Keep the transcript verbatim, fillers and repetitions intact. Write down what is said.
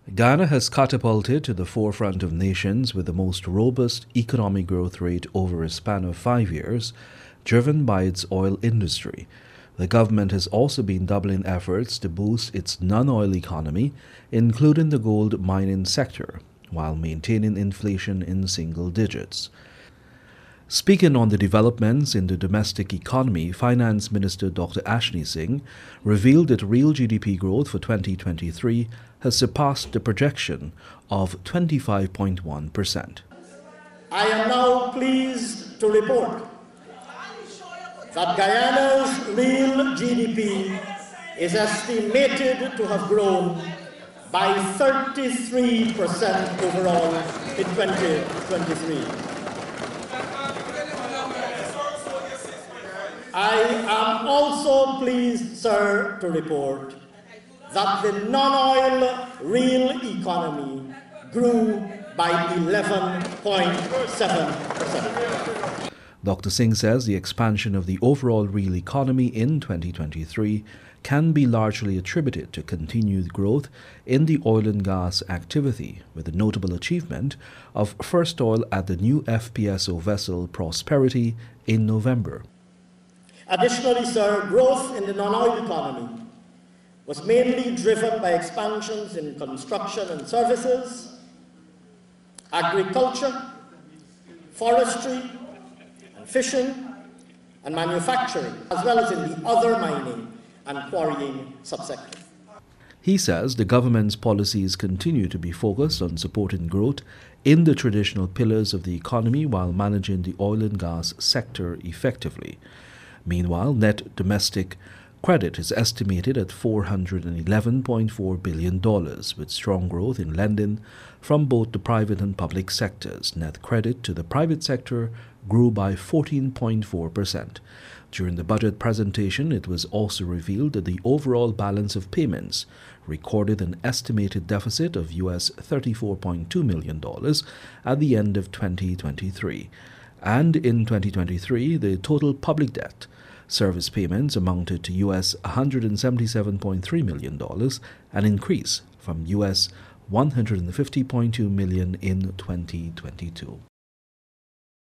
Guyana has catapulted to the forefront of nations with the most robust economic growth rate over a span of five years, driven by its oil industry. The government has also been doubling efforts to boost its non-oil economy, including the gold mining sector, while maintaining inflation in single digits. Speaking on the developments in the domestic economy, Finance Minister Doctor Ashni Singh revealed that real G D P growth for twenty twenty-three has surpassed the projection of twenty-five point one percent. I am now pleased to report that Guyana's real G D P is estimated to have grown by thirty-three percent overall in twenty twenty-three. I am also pleased, sir, to report that the non-oil real economy grew by eleven point seven percent. Doctor Singh says the expansion of the overall real economy in twenty twenty-three can be largely attributed to continued growth in the oil and gas activity, with a notable achievement of first oil at the new F P S O vessel Prosperity in November. Additionally, sir, growth in the non-oil economy was mainly driven by expansions in construction and services, agriculture, forestry, and fishing, and manufacturing, as well as in the other mining and quarrying subsector. He says the government's policies continue to be focused on supporting growth in the traditional pillars of the economy while managing the oil and gas sector effectively. Meanwhile, net domestic credit is estimated at four hundred eleven point four billion dollars, with strong growth in lending from both the private and public sectors. Net credit to the private sector grew by fourteen point four percent. During the budget presentation, it was also revealed that the overall balance of payments recorded an estimated deficit of U S thirty-four point two million dollars at the end of twenty twenty-three. And in twenty twenty-three, the total public debt service payments amounted to U S one hundred seventy-seven point three million dollars, an increase from U S one hundred fifty point two million dollars in twenty twenty-two.